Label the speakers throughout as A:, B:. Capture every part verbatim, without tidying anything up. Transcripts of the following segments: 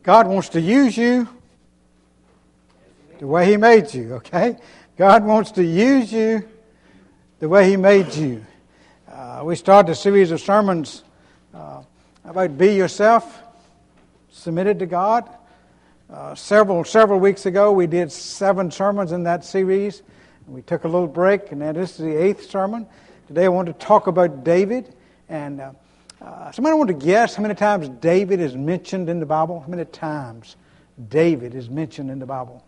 A: God wants to use you the way He made you, okay? God wants to use you the way He made you. Uh, we started a series of sermons uh, about be yourself, submitted to God. Uh, several several weeks ago, we did seven sermons in that series. We took a little break, and then this is the eighth sermon. Today I want to talk about David. And uh, uh, somebody want to guess how many times David is mentioned in the Bible? How many times David is mentioned in the Bible?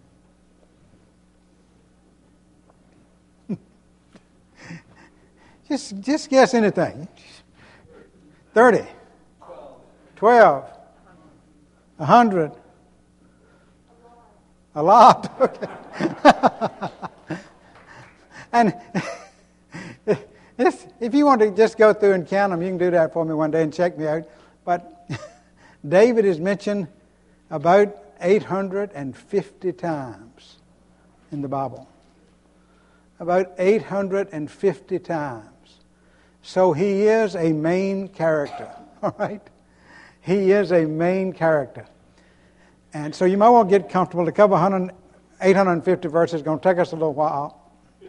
A: just, just guess anything. Thirty. Twelve. A hundred. A lot. Okay. And if, if you want to just go through and count them, you can do that for me one day and check me out. But David is mentioned about eight hundred fifty times in the Bible. About eight hundred fifty times. So he is a main character. All right? He is a main character. And so you might want to get comfortable. To cover eight hundred fifty verses is going to take us a little while.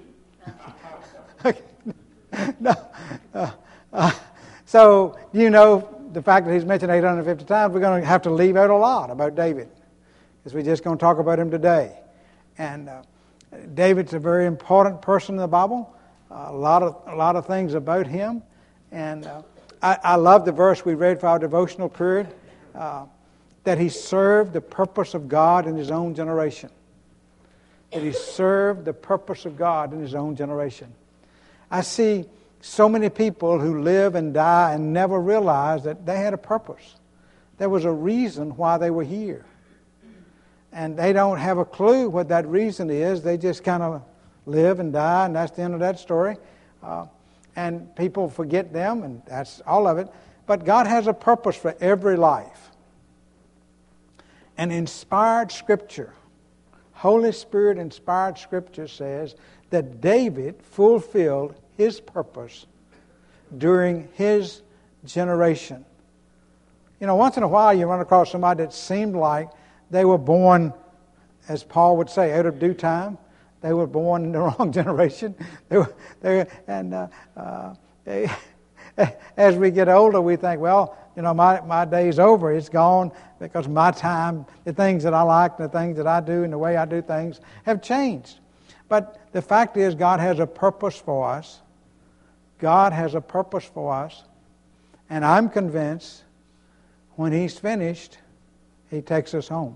A: Okay. No. Uh, uh, so, you know, the fact that he's mentioned eight hundred fifty times, we're going to have to leave out a lot about David, because we're just going to talk about him today. And uh, David's a very important person in the Bible. Uh, a lot of a lot of things about him. And uh, I, I love the verse we read for our devotional period, uh, that he served the purpose of God in his own generation. That he served the purpose of God in his own generation. I see so many people who live and die and never realize that they had a purpose. There was a reason why they were here. And they don't have a clue what that reason is. They just kind of live and die, and that's the end of that story. Uh, and people forget them, and that's all of it. But God has a purpose for every life. And inspired Scripture, Holy Spirit inspired Scripture says that David fulfilled his purpose during his generation. You know, once in a while you run across somebody that seemed like they were born, as Paul would say, out of due time. They were born in the wrong generation. They were, they, and uh, uh, they, as we get older, we think, well, you know, my, my day's over. It's gone because my time, the things that I like, the things that I do, and the way I do things have changed. But the fact is, God has a purpose for us. God has a purpose for us. And I'm convinced when He's finished, He takes us home.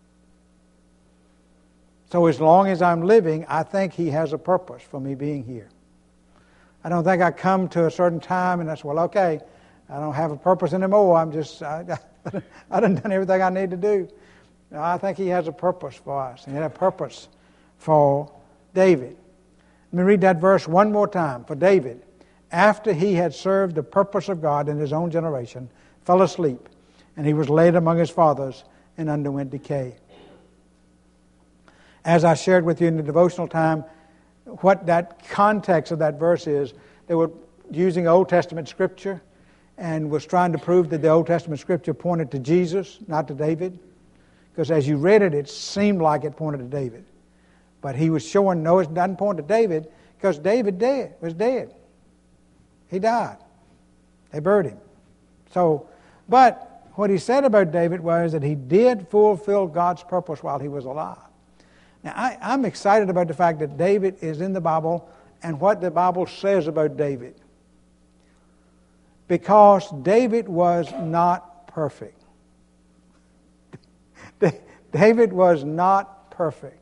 A: So as long as I'm living, I think He has a purpose for me being here. I don't think I come to a certain time and that's, well, okay, I don't have a purpose anymore. I'm just, I, I done done everything I need to do. No, I think He has a purpose for us. He had a purpose for David. Let me read that verse one more time. For David, after he had served the purpose of God in his own generation, fell asleep, and he was laid among his fathers and underwent decay. As I shared with you in the devotional time, what that context of that verse is, they were using Old Testament Scripture and was trying to prove that the Old Testament Scripture pointed to Jesus, not to David. Because as you read it, it seemed like it pointed to David. But he was showing, no, it doesn't point to David, because David dead, was dead. He died. They buried him. So, but what he said about David was that he did fulfill God's purpose while he was alive. Now, I, I'm excited about the fact that David is in the Bible and what the Bible says about David. Because David was not perfect. David was not perfect.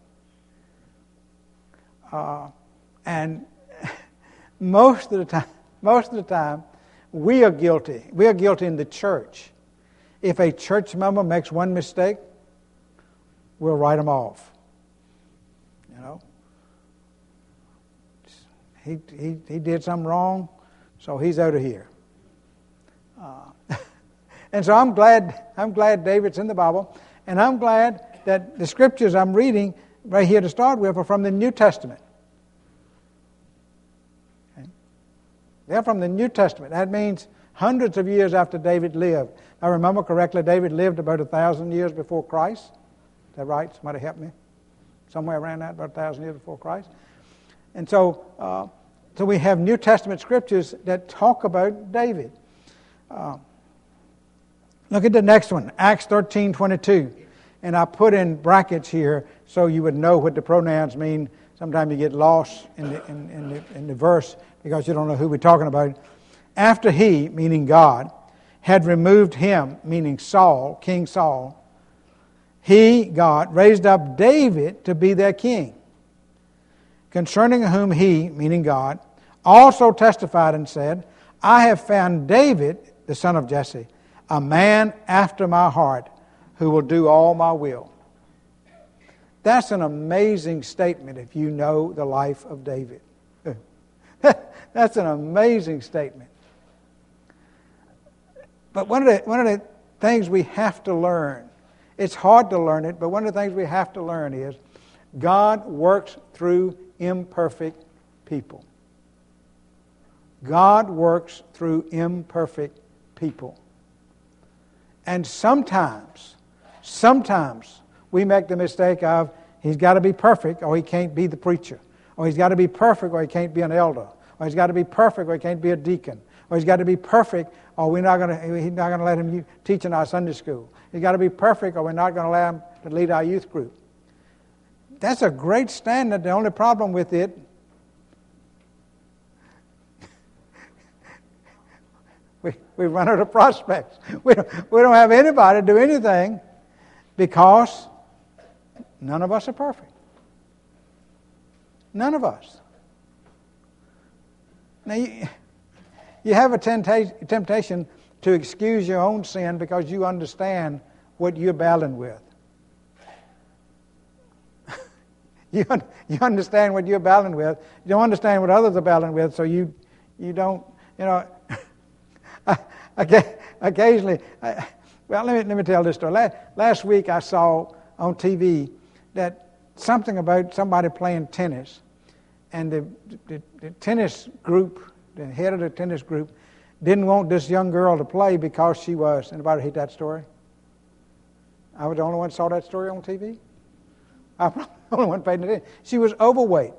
A: Uh, and most of the time, most of the time, we are guilty. We are guilty in the church. If a church member makes one mistake, we'll write them off. You know, he he he did something wrong, so he's out of here. Uh, and so I'm glad I'm glad David's in the Bible, and I'm glad that the scriptures I'm reading right here to start with are from the New Testament. Okay? They're from the New Testament. That means hundreds of years after David lived. I remember correctly, David lived about a thousand years before Christ. Is that right? Somebody help me. Somewhere around that, about a thousand years before Christ. And so, uh, so we have New Testament scriptures that talk about David. Uh, look at the next one, Acts thirteen twenty-two. And I put in brackets here so you would know what the pronouns mean. Sometimes you get lost in the, in, in, the, in the verse because you don't know who we're talking about. After he, meaning God, had removed him, meaning Saul, King Saul, he, God, raised up David to be their king, concerning whom he, meaning God, also testified and said, I have found David, the son of Jesse, a man after my heart, who will do all my will. That's an amazing statement if you know the life of David. That's an amazing statement. But one of the one of the things we have to learn, it's hard to learn it, but one of the things we have to learn is God works through imperfect people. God works through imperfect people. And sometimes, sometimes we make the mistake of he's got to be perfect or he can't be the preacher. Or he's got to be perfect or he can't be an elder. Or he's got to be perfect or he can't be a deacon. Or he's got to be perfect or we're not going to, he's not going to let him teach in our Sunday school. He's got to be perfect or we're not going to allow him to lead our youth group. That's a great standard. The only problem with it, we, we run out of prospects. We don't, we don't have anybody to do anything because none of us are perfect. None of us. Now, you, you have a temptation, temptation to excuse your own sin because you understand what you're battling with. you, you understand what you're battling with. You don't understand what others are battling with, so you you don't, you know, occasionally, I, well, let me, let me tell this story. Last, last week I saw on T V that something about somebody playing tennis, and the, the, the tennis group, the head of the tennis group, didn't want this young girl to play because she was, anybody hate that story? I was the only one who saw that story on T V? I was the only one paying attention. She was overweight.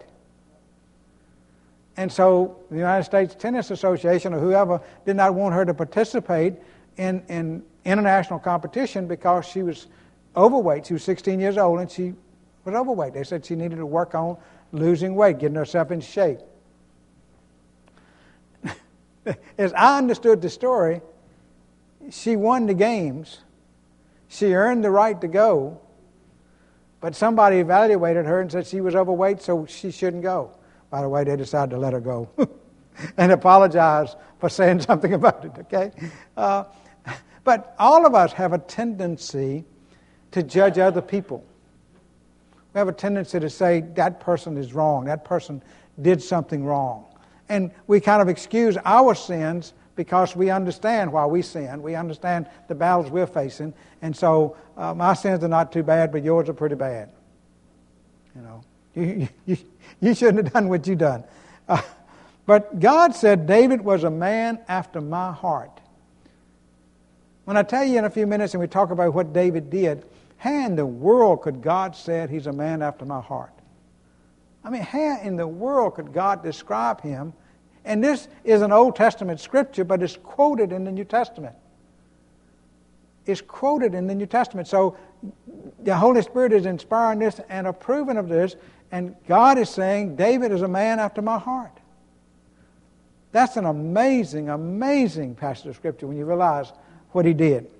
A: And so the United States Tennis Association or whoever did not want her to participate in, in international competition because she was overweight. She was sixteen years old and she was overweight. They said she needed to work on losing weight, getting herself in shape. As I understood the story, she won the games. She earned the right to go, but somebody evaluated her and said she was overweight, so she shouldn't go. By the way, they decided to let her go and apologize for saying something about it, okay? Uh, but all of us have a tendency to judge other people. We have a tendency to say, that person is wrong, that person did something wrong. And we kind of excuse our sins because we understand why we sin. We understand the battles we're facing. And so uh, my sins are not too bad, but yours are pretty bad. You know, you, you, you shouldn't have done what you done. Uh, but God said David was a man after my heart. When I tell you in a few minutes and we talk about what David did, how in the world could God say he's a man after my heart? I mean, how in the world could God describe him? And this is an Old Testament scripture, but it's quoted in the New Testament. It's quoted in the New Testament. So the Holy Spirit is inspiring this and approving of this, and God is saying, David is a man after my heart. That's an amazing, amazing passage of scripture when you realize what he did.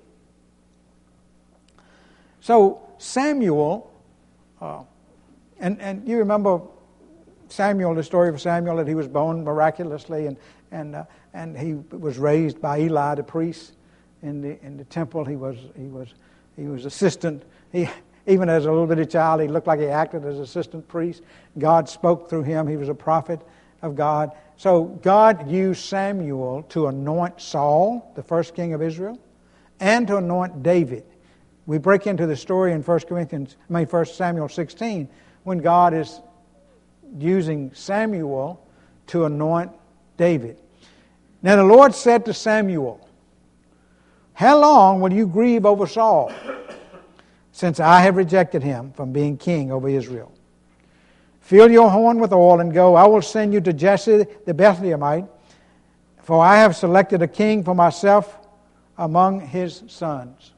A: So Samuel, uh, and, and you remember Samuel, the story of Samuel, that he was born miraculously, and and uh, and he was raised by Eli the priest in the in the temple. He was he was he was assistant. He even as a little bitty child, he looked like he acted as assistant priest. God spoke through him. He was a prophet of God. So God used Samuel to anoint Saul, the first king of Israel, and to anoint David. We break into the story in First Corinthians, I mean First Samuel sixteen, when God is using Samuel to anoint David. Now the Lord said to Samuel, how long will you grieve over Saul, since I have rejected him from being king over Israel? Fill your horn with oil and go. I will send you to Jesse the Bethlehemite, for I have selected a king for myself among his sons.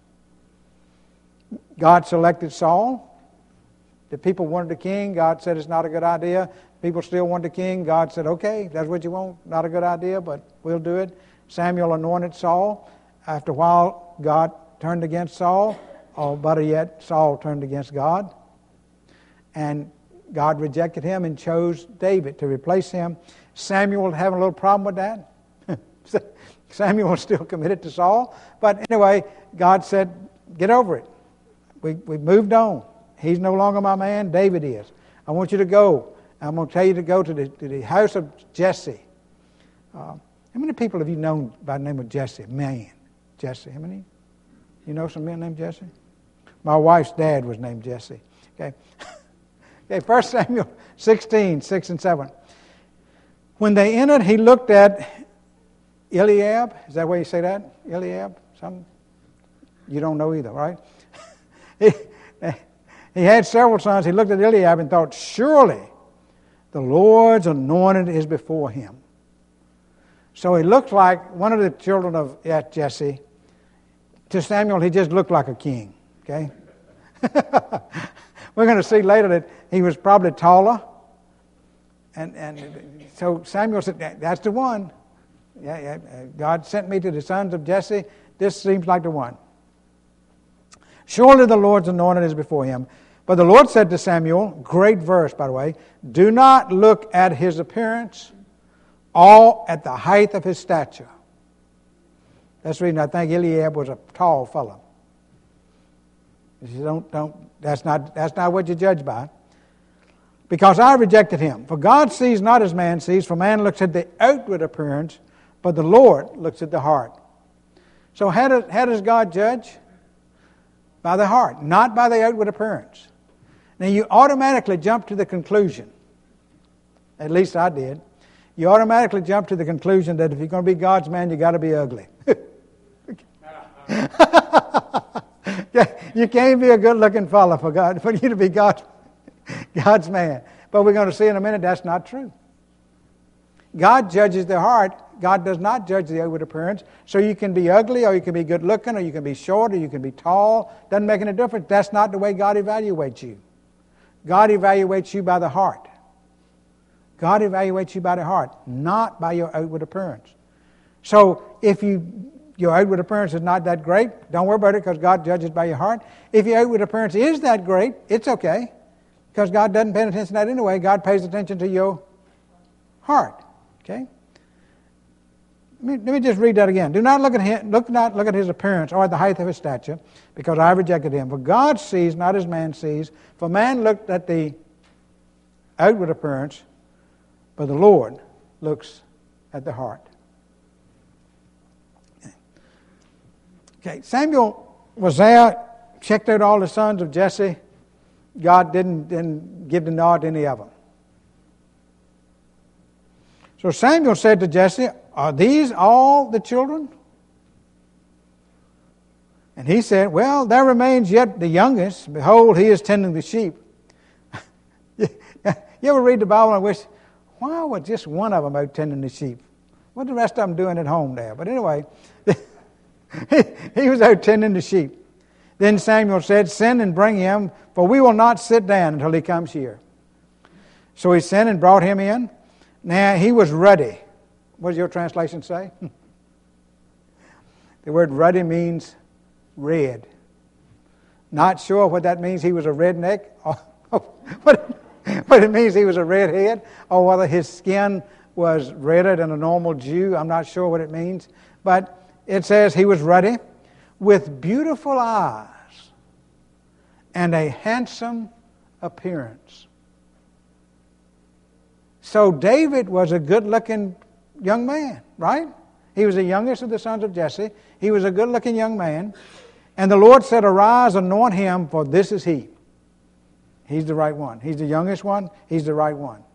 A: God selected Saul. The people wanted a king. God said it's not a good idea. People still wanted a king. God said, okay, that's what you want. Not a good idea, but we'll do it. Samuel anointed Saul. After a while, God turned against Saul. Or better yet, Saul turned against God. And God rejected him and chose David to replace him. Samuel had a little problem with that. Samuel was still committed to Saul. But anyway, God said, get over it. We we moved on. He's no longer my man. David is. I want you to go. I'm going to tell you to go to the, to the house of Jesse. Uh, how many people have you known by the name of Jesse? Man, Jesse. How many? You know some men named Jesse? My wife's dad was named Jesse. Okay. Okay, First Samuel sixteen, six and seven. When they entered, he looked at Eliab. Is that where you say that? Eliab? Some? You don't know either, right? he, he had several sons. He looked at Eliab and thought, surely the Lord's anointed is before him. So he looked like one of the children of Jesse. To Samuel, he just looked like a king. Okay? We're going to see later that he was probably taller. And and so Samuel said, that's the one. Yeah, yeah, God sent me to the sons of Jesse. This seems like the one. Surely the Lord's anointed is before him. But the Lord said to Samuel, great verse, by the way, do not look at his appearance, or at the height of his stature. That's the reason I think Eliab was a tall fellow. You don't, don't, that's not, that's not what you judge by. Because I rejected him. For God sees not as man sees, for man looks at the outward appearance, but the Lord looks at the heart. So how does, how does God judge? By the heart, not by the outward appearance. Now you automatically jump to the conclusion, at least I did, you automatically jump to the conclusion that if you're going to be God's man, you've got to be ugly. You can't be a good-looking fellow for God, for you to be God's, God's man. But we're going to see in a minute that's not true. God judges the heart. God does not judge the outward appearance. So you can be ugly, or you can be good-looking, or you can be short, or you can be tall. Doesn't make any difference. That's not the way God evaluates you. God evaluates you by the heart. God evaluates you by the heart, not by your outward appearance. So if you your outward appearance is not that great, don't worry about it, because God judges by your heart. If your outward appearance is that great, it's okay, because God doesn't pay attention to that anyway. God pays attention to your heart. Okay? Let me, let me just read that again. Do not look at him, look not look at his appearance or at the height of his stature, because I rejected him. For God sees not as man sees. For man looked at the outward appearance, but the Lord looks at the heart. Okay, Samuel was there, checked out all the sons of Jesse. God didn't, didn't give the nod to any of them. So Samuel said to Jesse, are these all the children? And he said, well, there remains yet the youngest. Behold, he is tending the sheep. You ever read the Bible and wish, why was just one of them out tending the sheep? What the rest of them doing at home there? But anyway, he was out tending the sheep. Then Samuel said, send and bring him, for we will not sit down until he comes here. So he sent and brought him in. Now he was ruddy. What does your translation say? The word ruddy means red. Not sure what that means. He was a redneck. But it means he was a redhead, or whether his skin was redder than a normal Jew. I'm not sure what it means. But it says he was ruddy, with beautiful eyes and a handsome appearance. So David was a good-looking young man, right? He was the youngest of the sons of Jesse. He was a good-looking young man. And the Lord said, arise, anoint him, for this is he. He's the right one. He's the youngest one. He's the right one.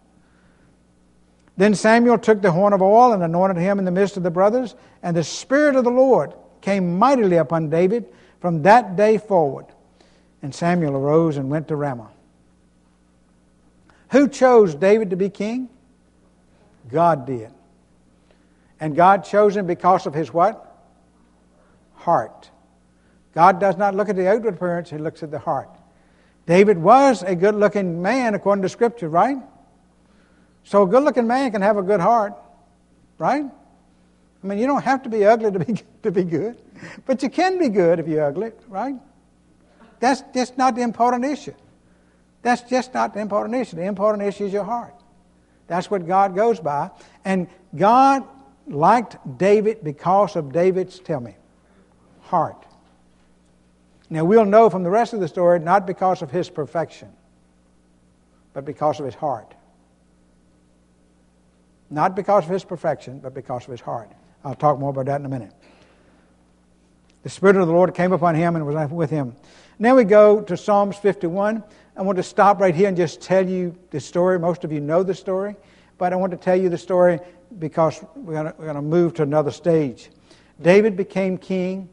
A: Then Samuel took the horn of oil and anointed him in the midst of the brothers, and the Spirit of the Lord came mightily upon David from that day forward. And Samuel arose and went to Ramah. Who chose David to be king? God did. And God chose him because of his what? Heart. God does not look at the outward appearance, He looks at the heart. David was a good-looking man according to Scripture, right? So a good-looking man can have a good heart, right? I mean, you don't have to be ugly to be to be good, but you can be good if you're ugly, right? That's just not the important issue. That's just not the important issue. The important issue is your heart. That's what God goes by. And God liked David because of David's, tell me, heart. Now we'll know from the rest of the story, not because of his perfection, but because of his heart. Not because of his perfection, but because of his heart. I'll talk more about that in a minute. The Spirit of the Lord came upon him and was with him. Now we go to Psalms fifty-one. I want to stop right here and just tell you the story. Most of you know the story, but I want to tell you the story because we're going to, we're going to move to another stage. David became king.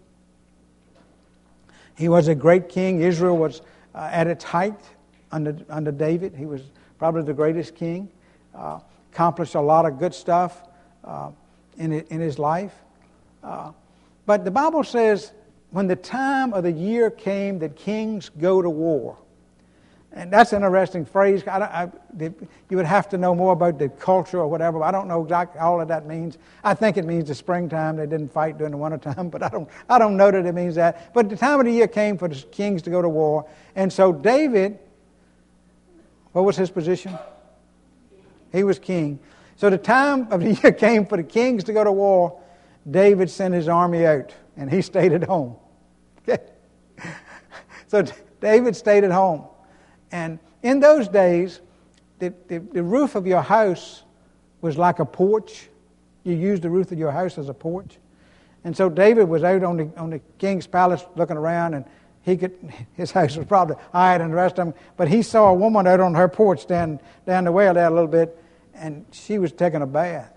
A: He was a great king. Israel was uh, at its height under, under David. He was probably the greatest king. Uh, accomplished a lot of good stuff uh, in, in his life. Uh, but the Bible says when the time of the year came that kings go to war. And that's an interesting phrase. I, I, you would have to know more about the culture or whatever. But I don't know exactly all of that means. I think it means the springtime. They didn't fight during the wintertime, but I don't, I don't know that it means that. But the time of the year came for the kings to go to war. And so David, what was his position? He was king. So the time of the year came for the kings to go to war. David sent his army out, and he stayed at home. Okay? So David stayed at home. And in those days, the, the, the roof of your house was like a porch. You used the roof of your house as a porch. And so David was out on the on the king's palace looking around, and he could his house was probably higher than the rest of them. But he saw a woman out on her porch down, down the well there a little bit, and she was taking a bath.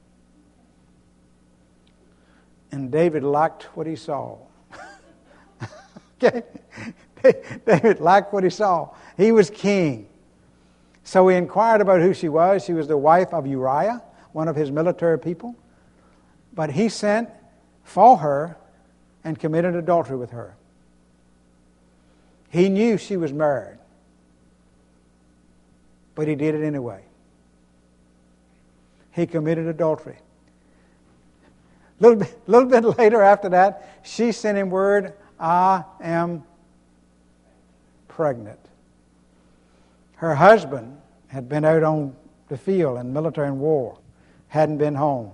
A: And David liked what he saw. Okay? David liked what he saw. He was king. So he inquired about who she was. She was the wife of Uriah, one of his military people. But he sent for her and committed adultery with her. He knew she was married, but he did it anyway. He committed adultery. A little bit, little bit later after that, she sent him word, I am pregnant. Her husband had been out on the field in military and war, hadn't been home.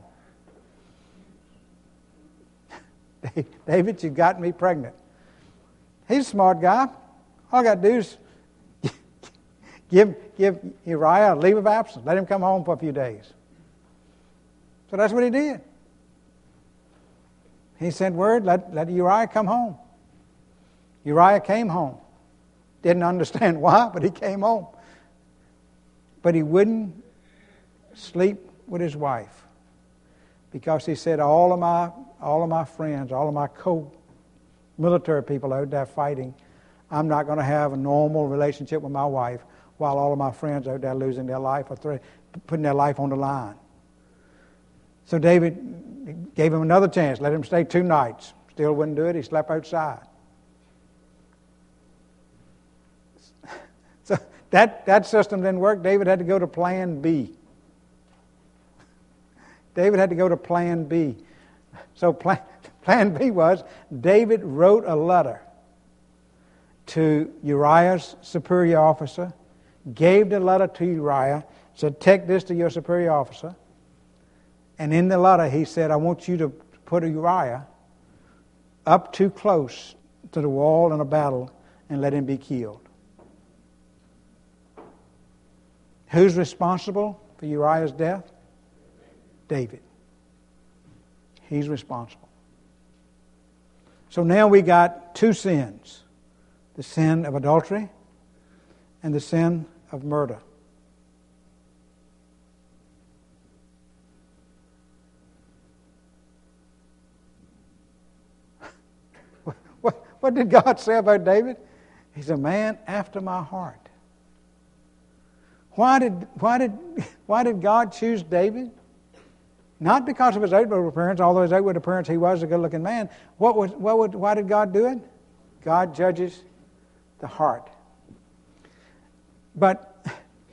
A: David, you got me pregnant. He's a smart guy. All I got to do is give, give Uriah a leave of absence. Let him come home for a few days. So that's what he did. He sent word, let, let Uriah come home. Uriah came home. Didn't understand why, but he came home. But he wouldn't sleep with his wife because he said, all of my all of my friends, all of my co-military people out there fighting, I'm not going to have a normal relationship with my wife while all of my friends out there losing their life or th- putting their life on the line. So David gave him another chance, let him stay two nights. Still wouldn't do it. He slept outside. So that, that system didn't work. David had to go to plan B. David had to go to plan B. So plan, plan B was David wrote a letter to Uriah's superior officer, gave the letter to Uriah, said, take this to your superior officer. And in the letter he said, I want you to put Uriah up too close to the wall in a battle and let him be killed. Who's responsible for Uriah's death? David. He's responsible. So now we got two sins. The sin of adultery and the sin of murder. What did God say about David? He's a man after my heart. Why did, why did, why did God choose David? Not because of his outward appearance, although his outward appearance he was a good-looking man. What was, what would, why did God do it? God judges the heart. But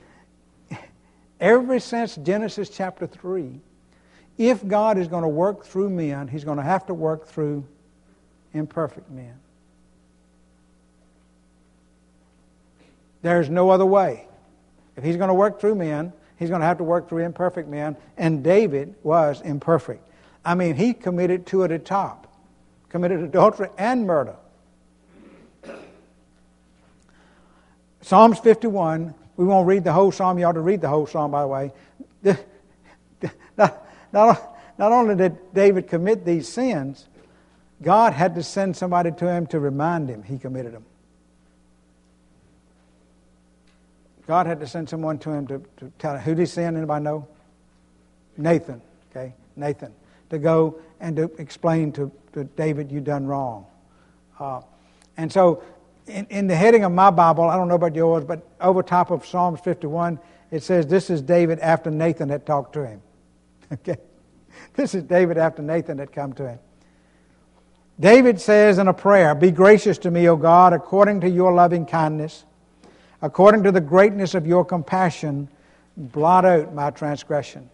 A: ever since Genesis chapter three, if God is going to work through men, He's going to have to work through imperfect men. There's no other way. If He's going to work through men, He's going to have to work through imperfect men, and David was imperfect. I mean, he committed two at a top. Committed adultery and murder. Psalms fifty-one, we won't read the whole psalm. You ought to read the whole psalm, by the way. Not, not, not only did David commit these sins, God had to send somebody to him to remind him he committed them. God had to send someone to him to, to tell him. Who did he send? Anybody know? Nathan. Okay, Nathan. To go and to explain to, to David, you've done wrong. Uh, and so, in, in the heading of my Bible, I don't know about yours, but over top of Psalms fifty-one, it says, this is David after Nathan had talked to him. Okay? This is David after Nathan had come to him. David says in a prayer, be gracious to me, O God, according to your loving kindness. According to the greatness of your compassion, blot out my transgression.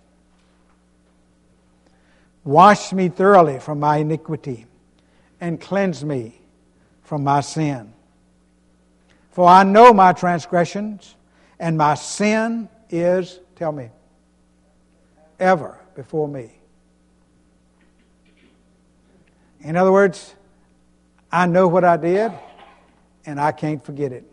A: Wash me thoroughly from my iniquity and cleanse me from my sin. For I know my transgressions, and my sin is, tell me, ever before me. In other words, I know what I did, and I can't forget it.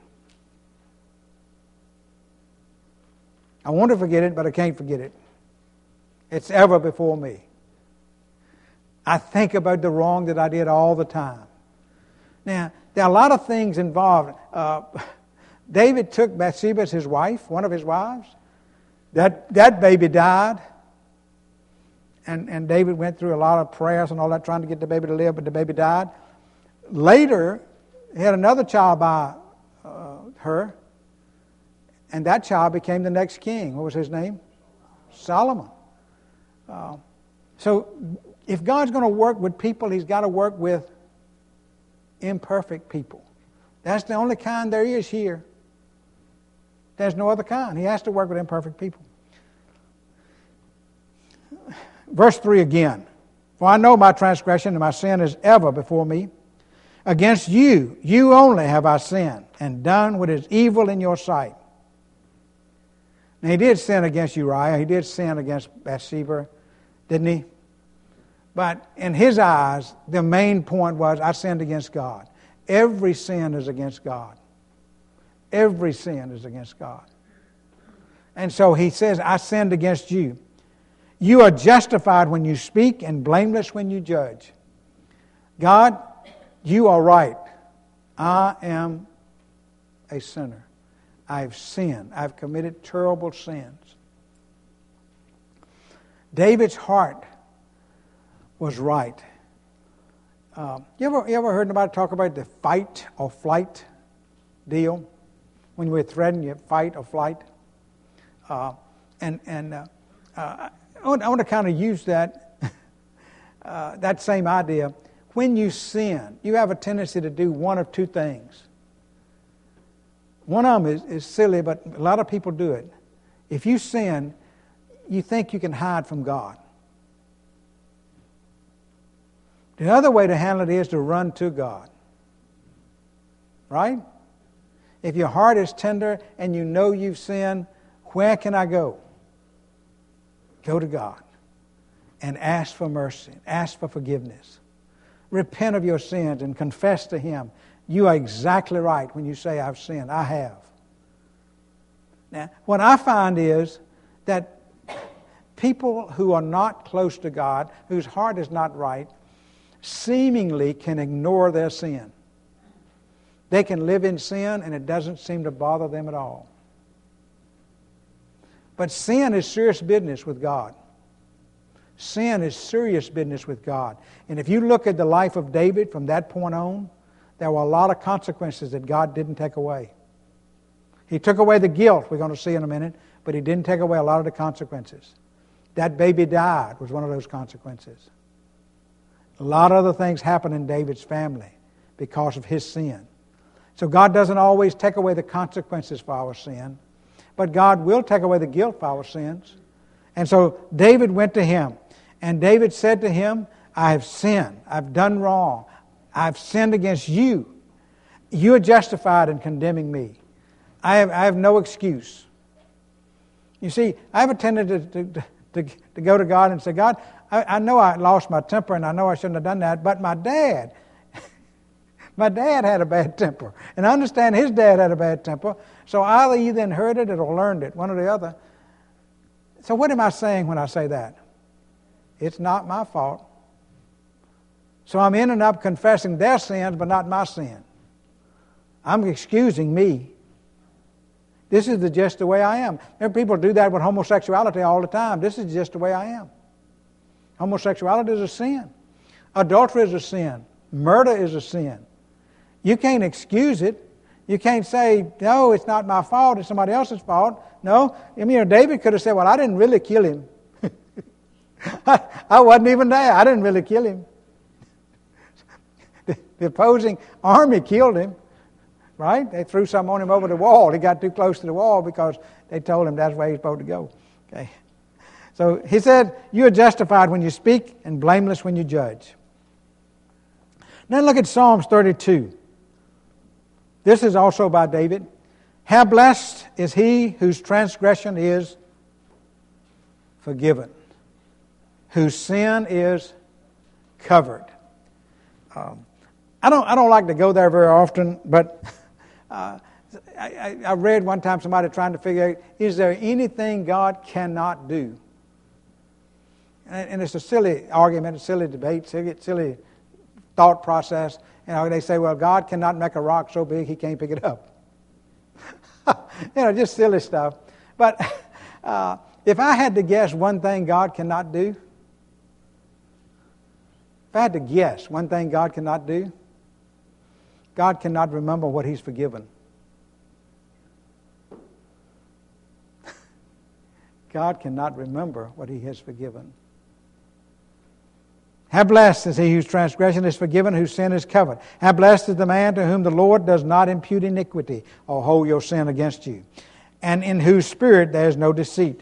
A: I want to forget it, but I can't forget it. It's ever before me. I think about the wrong that I did all the time. Now, there are a lot of things involved. Uh, David took Bathsheba as his wife, one of his wives. That that baby died. And, and David went through a lot of prayers and all that, trying to get the baby to live, but the baby died. Later, he had another child by uh, her. And that child became the next king. What was his name? Solomon. Uh, so if God's going to work with people, He's got to work with imperfect people. That's the only kind there is here. There's no other kind. He has to work with imperfect people. Verse three again. For I know my transgression and my sin is ever before me. Against you, you only have I sinned and done what is evil in your sight. Now, he did sin against Uriah. He did sin against Bathsheba, didn't he? But in his eyes, the main point was, I sinned against God. Every sin is against God. Every sin is against God. And so he says, I sinned against you. You are justified when you speak and blameless when you judge. God, you are right. I am a sinner. I've sinned. I've committed terrible sins. David's heart was right. Uh, you ever you ever heard anybody talk about the fight or flight deal? When we're threatened, you fight or flight. Uh, and and uh, uh, I want, I want to kind of use that uh, that same idea. When you sin, you have a tendency to do one of two things. One of them is, is silly, but a lot of people do it. If you sin, you think you can hide from God. The other way to handle it is to run to God. Right? If your heart is tender and you know you've sinned, where can I go? Go to God and ask for mercy, ask for forgiveness. Repent of your sins and confess to Him. You are exactly right when you say, I've sinned. I have. Now, what I find is that people who are not close to God, whose heart is not right, seemingly can ignore their sin. They can live in sin and it doesn't seem to bother them at all. But sin is serious business with God. Sin is serious business with God. And if you look at the life of David from that point on, there were a lot of consequences that God didn't take away. He took away the guilt, we're going to see in a minute, but He didn't take away a lot of the consequences. That baby died was one of those consequences. A lot of other things happened in David's family because of his sin. So God doesn't always take away the consequences for our sin, but God will take away the guilt for our sins. And so David went to him, and David said to him, I have sinned. I've done wrong. I've sinned against you. You are justified in condemning me. I have, I have no excuse. You see, I have a tendency to, to, to, to go to God and say, God, I, I know I lost my temper and I know I shouldn't have done that, but my dad, my dad had a bad temper. And I understand his dad had a bad temper. So either you then heard it or learned it, one or the other. So what am I saying when I say that? It's not my fault. So I'm ending up confessing their sins, but not my sin. I'm excusing me. This is the, just the way I am. There are people do that with homosexuality all the time. This is just the way I am. Homosexuality is a sin. Adultery is a sin. Murder is a sin. You can't excuse it. You can't say, no, it's not my fault, it's somebody else's fault. No, I mean, David could have said, well, I didn't really kill him. I, I wasn't even there. I didn't really kill him. The, the opposing army killed him, right? They threw something on him over the wall. He got too close to the wall because they told him that's where he's supposed to go. Okay. So he said, you are justified when you speak and blameless when you judge. Now look at Psalms thirty-two. This is also by David. How blessed is he whose transgression is forgiven, whose sin is covered. Um, I don't. I don't like to go there very often, but uh, I, I read one time somebody trying to figure out, is there anything God cannot do? And, and it's a silly argument, a silly debate, silly, silly thought process. You know, they say, well, God cannot make a rock so big He can't pick it up. You know, just silly stuff. But uh, if I had to guess one thing God cannot do, if I had to guess one thing God cannot do, God cannot remember what He's forgiven. God cannot remember what He has forgiven. How blessed is he whose transgression is forgiven, whose sin is covered. How blessed is the man to whom the Lord does not impute iniquity or hold your sin against you, and in whose spirit there is no deceit.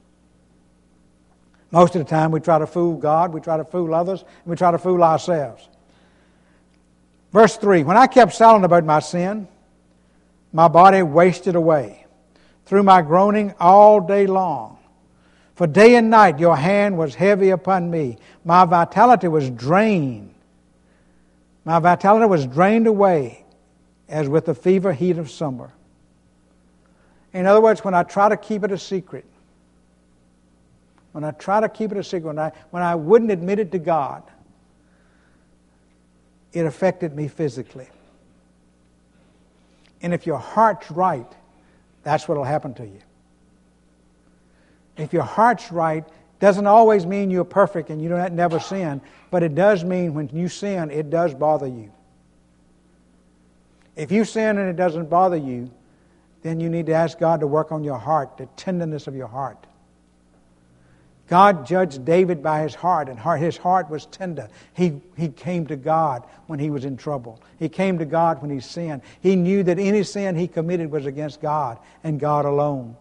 A: Most of the time we try to fool God, we try to fool others, and we try to fool ourselves. Verse three, when I kept silent about my sin, my body wasted away through my groaning all day long. For day and night your hand was heavy upon me. My vitality was drained. My vitality was drained away as with the fever heat of summer. In other words, when I try to keep it a secret, when I try to keep it a secret, when I, when I wouldn't admit it to God, it affected me physically. And if your heart's right, that's what will happen to you. If your heart's right, doesn't always mean you're perfect and you don't never sin, but it does mean when you sin, it does bother you. If you sin and it doesn't bother you, then you need to ask God to work on your heart, the tenderness of your heart. God judged David by his heart, and his heart was tender. He, he came to God when he was in trouble. He came to God when he sinned. He knew that any sin he committed was against God and God alone.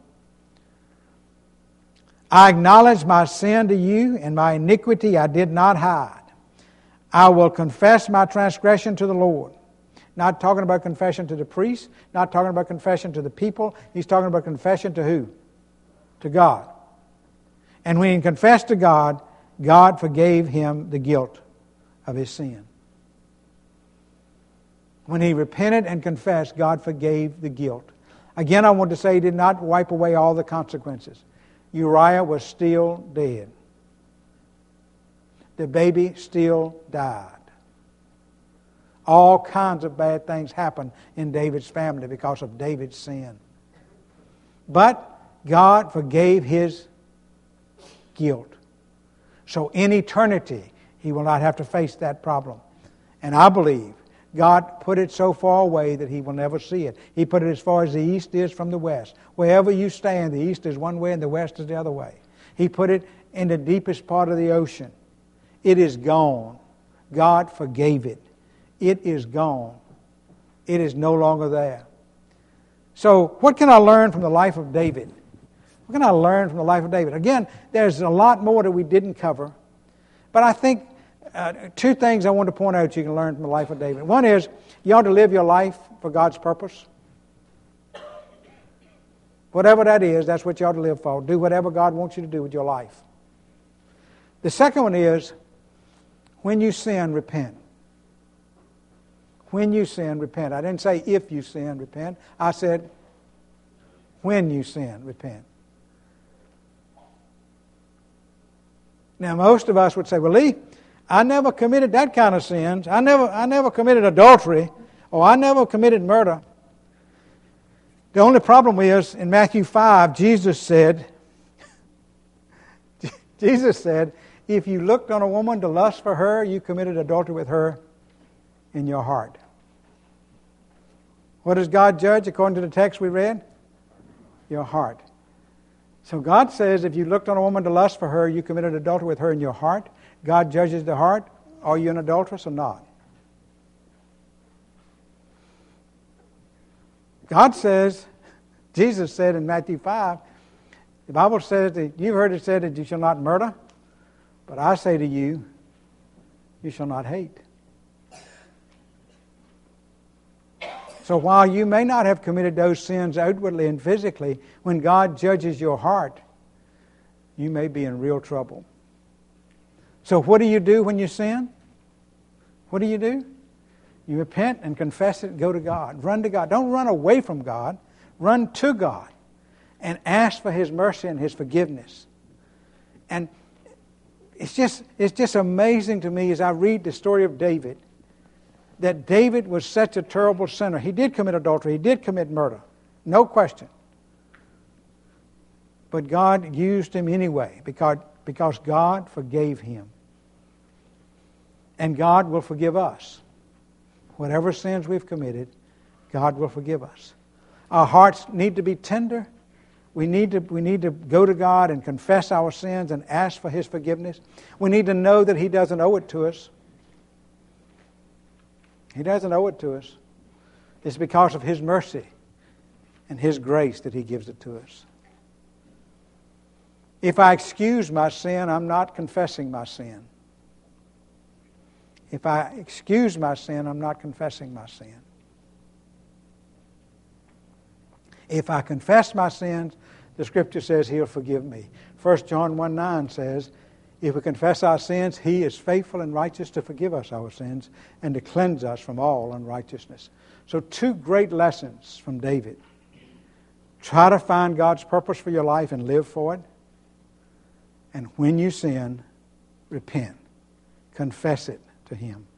A: I acknowledge my sin to you, and my iniquity I did not hide. I will confess my transgression to the Lord. Not talking about confession to the priest, not talking about confession to the people. He's talking about confession to who? To God. And when he confessed to God, God forgave him the guilt of his sin. When he repented and confessed, God forgave the guilt. Again, I want to say he did not wipe away all the consequences. Uriah was still dead. The baby still died. All kinds of bad things happened in David's family because of David's sin. But God forgave his guilt. So in eternity, he will not have to face that problem. And I believe God put it so far away that He will never see it. He put it as far as the east is from the west. Wherever you stand, the east is one way and the west is the other way. He put it in the deepest part of the ocean. It is gone. God forgave it. It is gone. It is no longer there. So what can I learn from the life of David? What can I learn from the life of David? Again, there's a lot more that we didn't cover. But I think uh, two things I want to point out you can learn from the life of David. One is you ought to live your life for God's purpose. Whatever that is, that's what you ought to live for. Do whatever God wants you to do with your life. The second one is, when you sin, repent. When you sin, repent. I didn't say if you sin, repent. I said when you sin, repent. Now, most of us would say, well, Lee, I never committed that kind of sins. I never, I never committed adultery, or I never committed murder. The only problem is, in Matthew five, Jesus said, Jesus said, if you looked on a woman to lust for her, you committed adultery with her in your heart. What does God judge according to the text we read? Your heart. So God says if you looked on a woman to lust for her, you committed adultery with her in your heart. God judges the heart. Are you an adulteress or not? God says, Jesus said in Matthew five, the Bible says that you've heard it said that you shall not murder, but I say to you, you shall not hate. So while you may not have committed those sins outwardly and physically, when God judges your heart, you may be in real trouble. So what do you do when you sin? What do you do? You repent and confess it and go to God. Run to God. Don't run away from God. Run to God and ask for His mercy and His forgiveness. And it's just, it's just amazing to me as I read the story of David that David was such a terrible sinner. He did commit adultery. He did commit murder. No question. But God used him anyway because, because God forgave him. And God will forgive us. Whatever sins we've committed, God will forgive us. Our hearts need to be tender. We need to, we need to go to God and confess our sins and ask for His forgiveness. We need to know that He doesn't owe it to us. He doesn't owe it to us. It's because of His mercy and His grace that He gives it to us. If I excuse my sin, I'm not confessing my sin. If I excuse my sin, I'm not confessing my sin. If I confess my sins, the Scripture says He'll forgive me. First John one nine says, if we confess our sins, He is faithful and righteous to forgive us our sins and to cleanse us from all unrighteousness. So two great lessons from David. Try to find God's purpose for your life and live for it. And when you sin, repent. Confess it to Him.